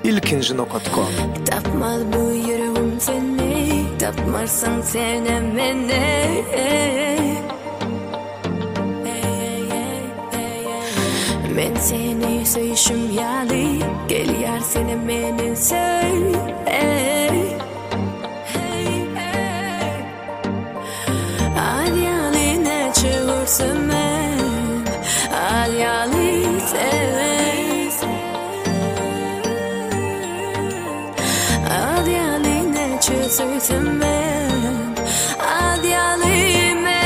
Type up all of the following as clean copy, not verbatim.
ilkinji.com. Tapmaz bu yüreğim seni, tapmarsan sevnemeni. Men seni söyüşüm yali, gel yar seni beni söy. Al yali ne çığırsın ben, al yali seven. Al yali ne çığırsın ben, al yali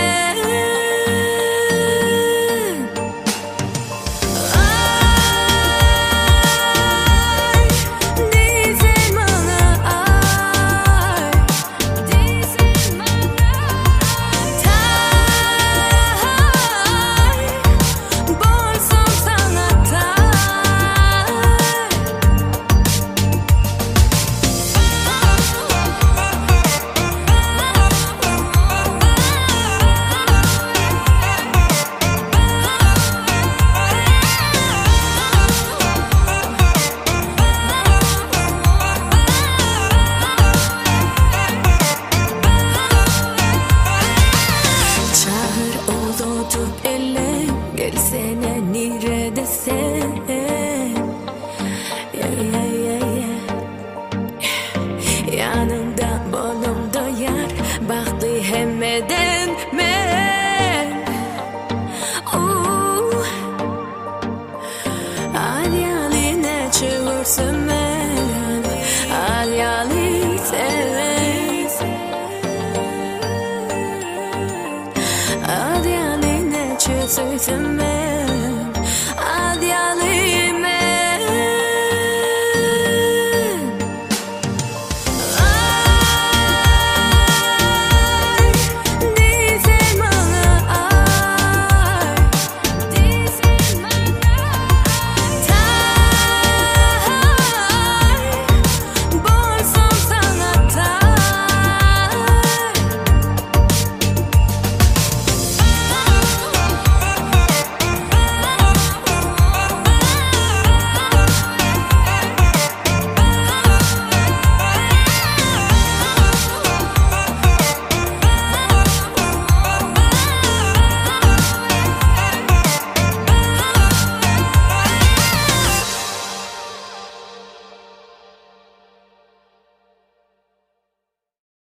gelsene neredesin? Yanımda bolumda yar, baktı hemeden men. Al yali ne çığırsın ben, al yali seven. Al yali ne çığırsın ben.